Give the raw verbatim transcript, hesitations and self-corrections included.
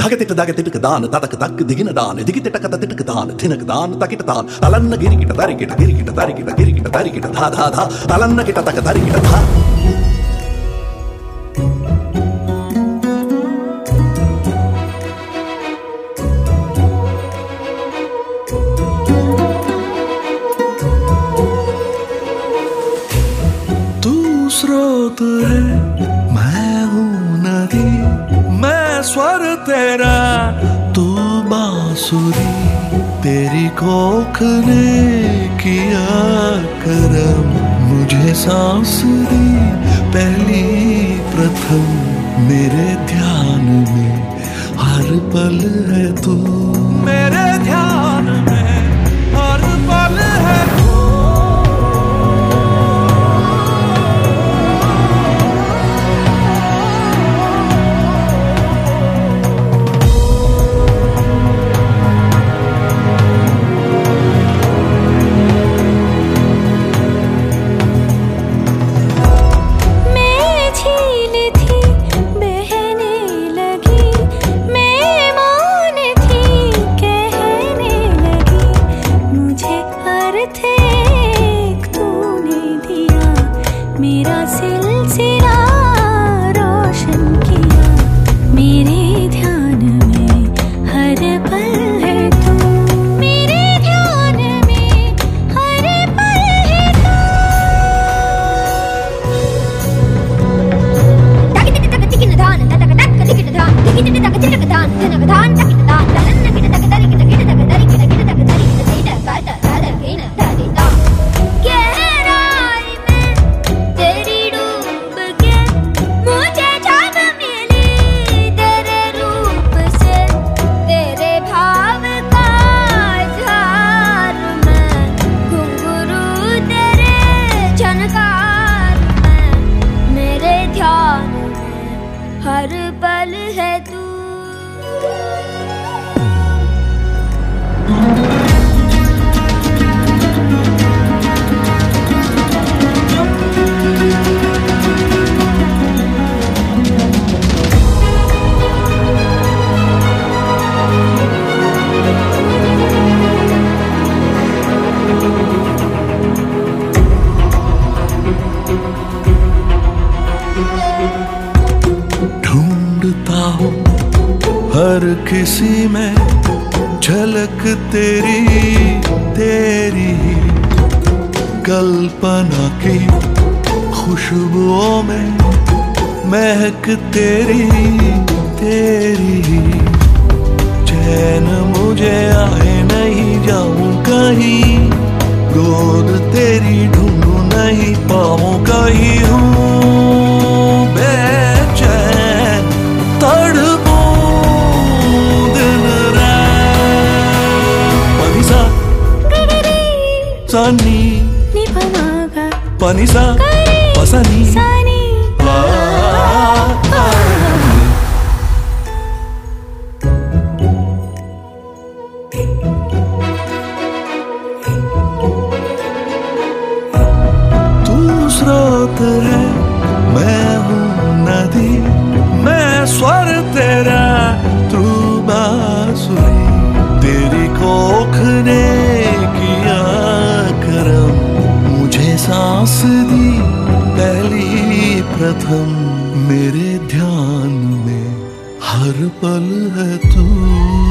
Hagatik Dagatik Dan, Tatatak, Diginadan, Digitakatik Dan, Tinakadan, Takitan, Alana Girikita, Tarikita, Girikita, Tarikita, Girikita, Tarikita, Ha Ha Ha, Alana Kitaka, Tarikita, Ha. स्रोत है मैं हूँ नदी, मैं स्वर तेरा तू बांसुरी, तेरी कोख ने किया करम, मुझे सांस दी पहली प्रथम, मेरे ध्यान में हर पल है तू, मेरे ध्यान में हर पल है तू। मेरा सिलसिला रोशन किया, मेरे ध्यान में हर पल है तू, मेरे ध्यान में हर पल है तू। तक तक तक तिकिन धान, तक तक तक तिकिन धान, तिकिन तक तिकिन धान, तक धान तक धान, तलन किट तक तरी किट किट तक तरी किट किट तक तरी किट तेरा काटा तारा केना तारी ता। हर पल है तू। ढूंढता हूँ हर किसी में झलक तेरी, तेरी कल्पना की खुशबुओं में महक तेरी, तेरी चैन मुझे आए नहीं जाऊं कहीं, गोद तेरी ढूंढूं नहीं पाऊं कहीं, हूँ बेचैन तड़पूं दिन रात। पनिसा सनी पनिसा पसनी तू स्रोत है मैं हूँ नदी, मैं स्वर तेरा तू बांसुरी, तेरी कोख ने किया करम, मुझे सांस दी पहली प्रथम, मेरे ध्यान में हर पल है तू।